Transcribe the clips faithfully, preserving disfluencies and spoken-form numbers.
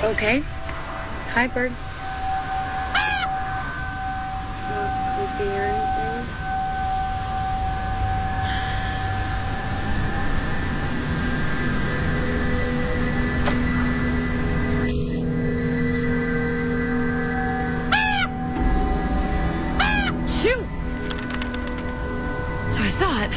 Okay. Hi, bird. Smoke creepy or anything? Shoot! So I thought.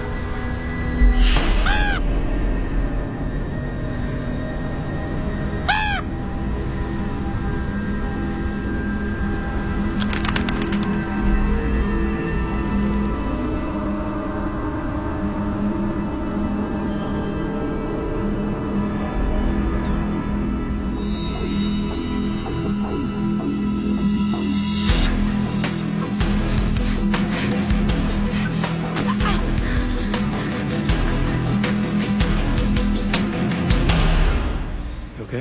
Okay?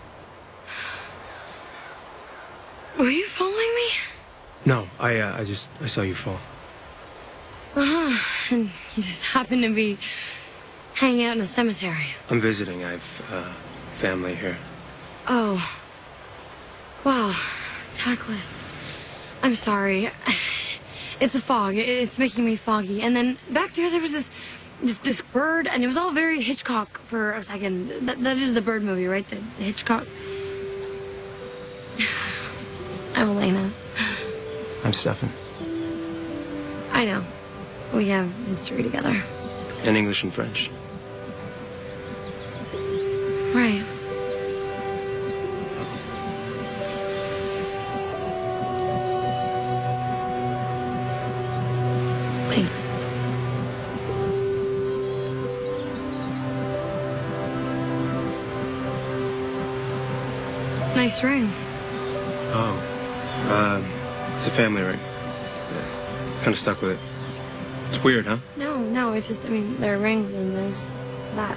Were you following me? No, I, uh, I just, I saw you fall. Uh-huh. And you just happened to be hanging out in a cemetery. I'm visiting. I've, uh, family here. Oh. Wow. Tactless. I'm sorry. It's a fog. It's making me foggy. And then back there, there was this, this, this bird, and it was all very Hitchcock for a second. That, that is the bird movie, right? The, the Hitchcock. I'm Elena. I'm Stefan. I know. We have history together. And English and French. Right. Thanks. Nice ring. Oh. Uh, it's a family ring. Yeah. Kind of stuck with it. It's weird, huh? No, no, it's just, I mean, there are rings and there's that.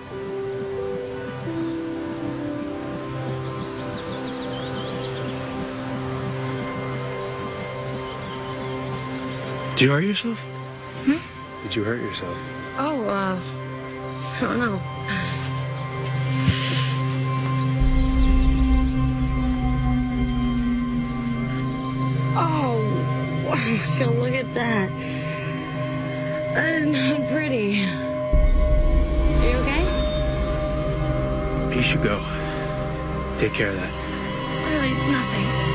Did you hurt yourself? Hmm? Did you hurt yourself? Oh, uh, I don't know. Oh, so look at that. That is not pretty. Are you okay? You should go. Take care of that. Really, it's nothing.